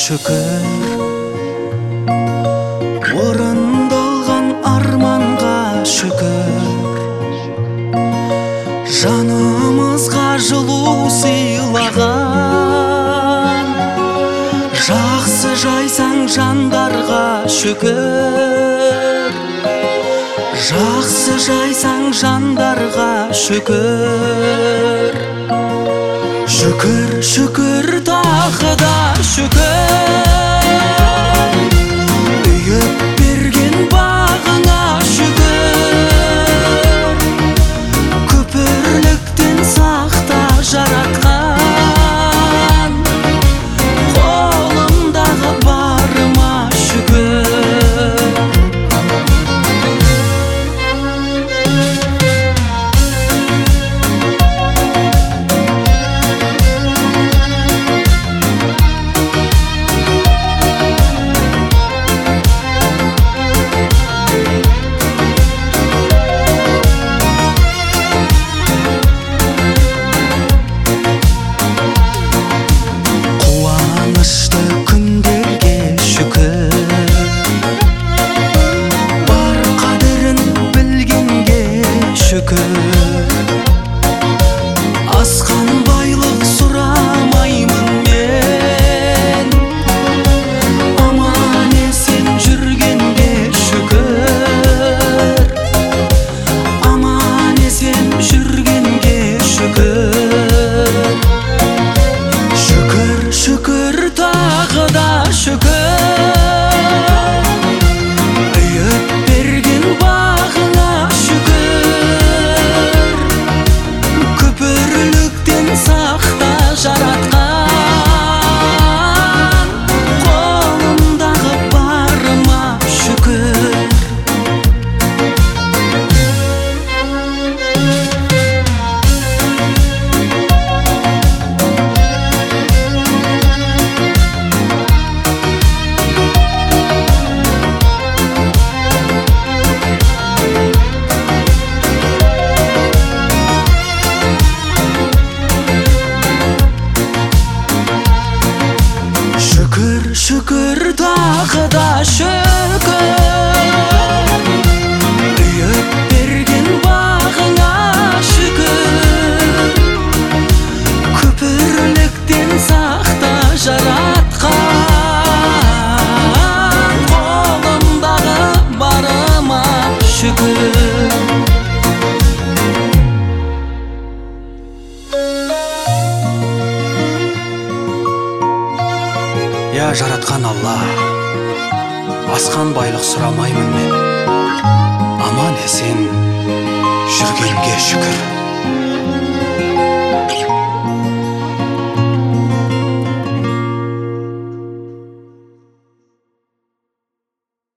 шүкір, орындалған арманға шүкір, жанымызға жылу сыйлаған, жақсы жайсаң жандарға шүкір, жақсы жайсаң жандарға шүкір. Шүкір, шүкір, тағы да шүкір, үйіп берген бағыңа шүкір, күпірліктен сақта жаратқан, қолымдағы барыма шүкір. Асқан байлық сұрамаймын мен, аман есен жүргенге шүкір, аман есен жүргенге шүкір. Шүкір, шүкір, тағы да шүкір, үйіп берген бағыңа шүкір, күпірліктен сақта жаратқан, қолымдағы барыма шүкір. Шүкір, шүкір, тағы да шүкір, үйіп берген бағыңа шүкір, күпірліктен сақта жаратқан, қолымдағы барыма шүкір. Я жаратқан Алла, асқан байлық сұрамаймын мен, аман есен жүргенге шүкір.